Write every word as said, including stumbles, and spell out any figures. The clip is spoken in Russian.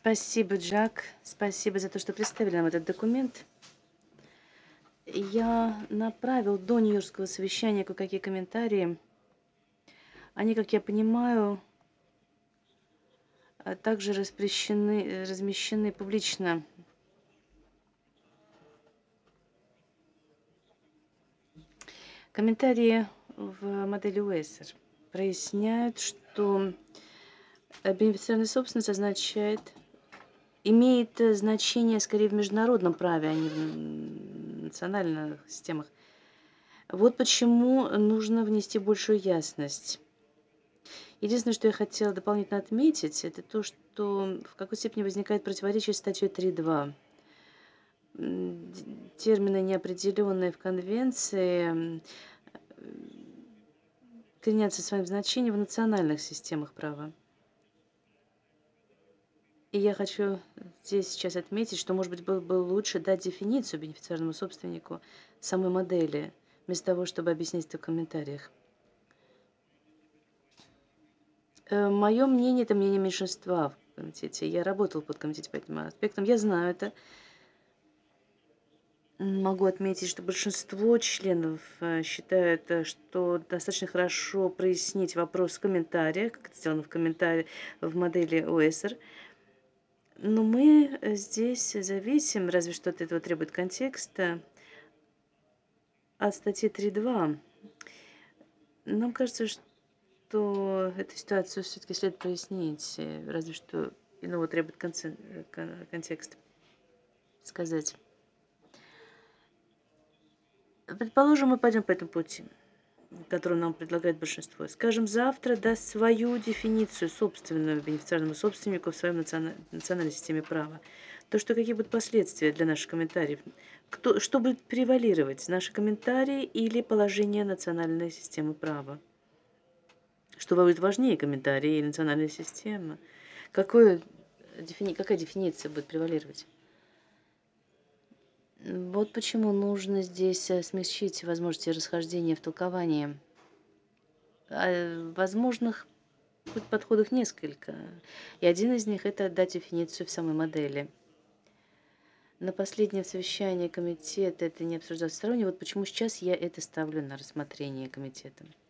Спасибо, Джак. Спасибо за то, что представили нам этот документ. Я направил до Нью-Йоркского совещания кое-какие комментарии. Они, как я понимаю, а, также распрещены, э, размещены публично. Комментарии в модели Уэссер проясняют, что э, бенефициарная собственность означает, имеет э, значение скорее в международном праве, а не в м, национальных системах. Вот почему нужно внести большую ясность. Единственное, что я хотела дополнительно отметить, это то, что в какой степени возникает противоречие с статьей три два. М, д- Термины, неопределенные в конвенции, м, коренятся в своем значении в национальных системах права. И я хочу здесь сейчас отметить, что, может быть, было бы лучше дать дефиницию бенефициарному собственнику самой модели, вместо того, чтобы объяснять это в комментариях. Мое мнение – это мнение меньшинства в комитете. Я работала в подкомитете по этим аспектам. Я знаю это. Могу отметить, что большинство членов э, считают, э, что достаточно хорошо прояснить вопрос в комментариях, как это сделано в комментарии в модели Уэссер. Но мы э, здесь зависим, разве что от этого требует контекста, от статьи три два. Нам кажется, что эту ситуацию все-таки следует прояснить, э, разве что иного требует конце- э, кон- контекст сказать. Предположим, мы пойдем по этому пути, который нам предлагает большинство. Скажем, завтра даст свою дефиницию собственную бенефициарному собственнику в своей национа- национальной системе права. То, что какие будут последствия для наших комментариев? Кто, что будет превалировать, наши комментарии или положение национальной системы права? Что будет важнее, комментарии или национальная система? Какое, дефини, какая дефиниция будет превалировать? Вот почему нужно здесь э, смягчить возможности расхождения в толковании. А, возможных пут- подходов несколько. И один из них – это дать дефиницию в самой модели. На последнем совещании комитета это не обсуждалось сторонне. Вот почему сейчас я это ставлю на рассмотрение комитета.